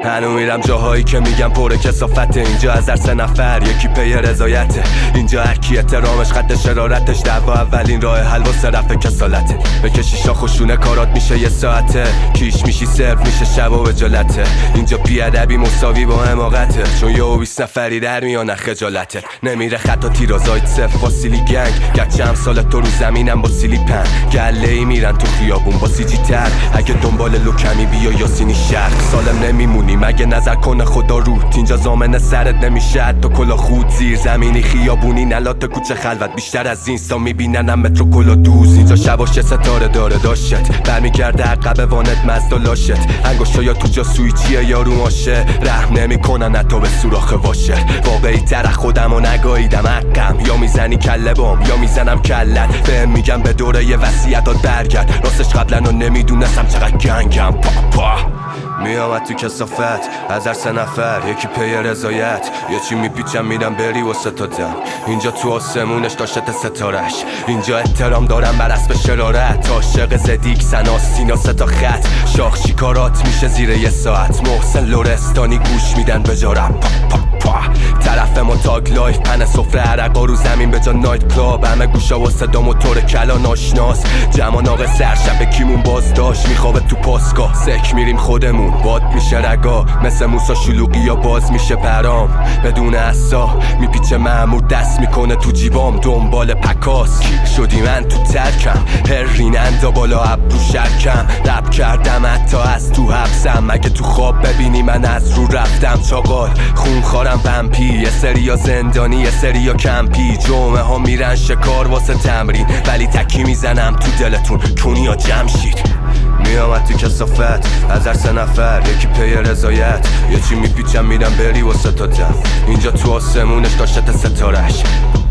هنو میرم جاهایی که میگم پر کثافته. اینجا از هر 3 نفر یکی پی رضایته. اینجا هر کی احترامش قد شرارتش. دعوا اولین راه حل واسه رفع کسالته. بکشی شاخ و شونه کارات میشه یه ساعته. کیش میشی صرف میشه شب و وجالته. اینجا بیادبی مساوی با حماقته. چون یه 20 نفری در میان خجالته. نمیره خطا تیرازایت صرف فاسیلی گنگ. گرچه امسال تو رو زمینم با سیلی پن. گله ای میرن تو خیابون با سیجی تر. اگه دنبال لوکمی بیا یاسینی شرق. سالم نمیمونی مگه نظر کنه خدا روت. اینجا زامن سرت نمیشه تو کلا خود. زیر زمینی خیابونی نلات کوچه خلوت. بیشتر از اینستا میبیننم مترو کلا دوز. اینجا شباشه ستاره داره داشت. برمیگرده عقب وانت مزد و لاشت. انگشتا یا تو جا سویچیه یا رو ماشه. رحم نمیکنن حتی به سوراخ واشه. واقعی تر خودمو نگاهیدم حقم. یا میزنی کله بام یا میزنم کلت. بهم میگم به دوره یه وصیتات برگرد. راستش قبلا رو نمیدونستم چقدر گنگم. پا میامد تو کثافت از هر 3 نفر یکی پی رضایت. یه چی میپیچم میرم بری واسه تا دم. اینجا تو آسمونش داشته ستارش. اینجا احترام دارم بر اسب شرارت. عاشق زدیک سنا سینا 3 تا خط. شاخ چیکارات میشه زیر یه ساعت. محسن لورستانی گوش میدن بجارم. پا طرف ما تاگ لایف پن سفره عرقا رو زمین به جا نایت کلاب. همه گوشا و صدا موتور کلا ناشناس. جمع ناقه سرشب کیمون باز داشت. میخوابه تو پاسگاه سک میریم خودمون. باد میشه رگا مثل موسا شلوغی یا باز میشه برام. بدون عصا میپیچه مأمور دست میکنه تو جیبام. دنبال پکاس شدی من تو ترکم. هر رینندا بالا ابرو شرکم. رب کردم حتی از تو حبسم. مگه تو خواب ببینی من از رو رفتم چاقال. خون خارم ومپی. یه سریا زندانی یه سریا کمپی. جمعه ها میرن شکار واسه تمرین. ولی تکی میزنم تو دلتون کونی ها جمشید. میامد تو کثافت از هر 3 نفر یکی پی رضایت. یه چی میپیچم میرم بری واسه تا دم. اینجا تو آسمونش داشته ستارش.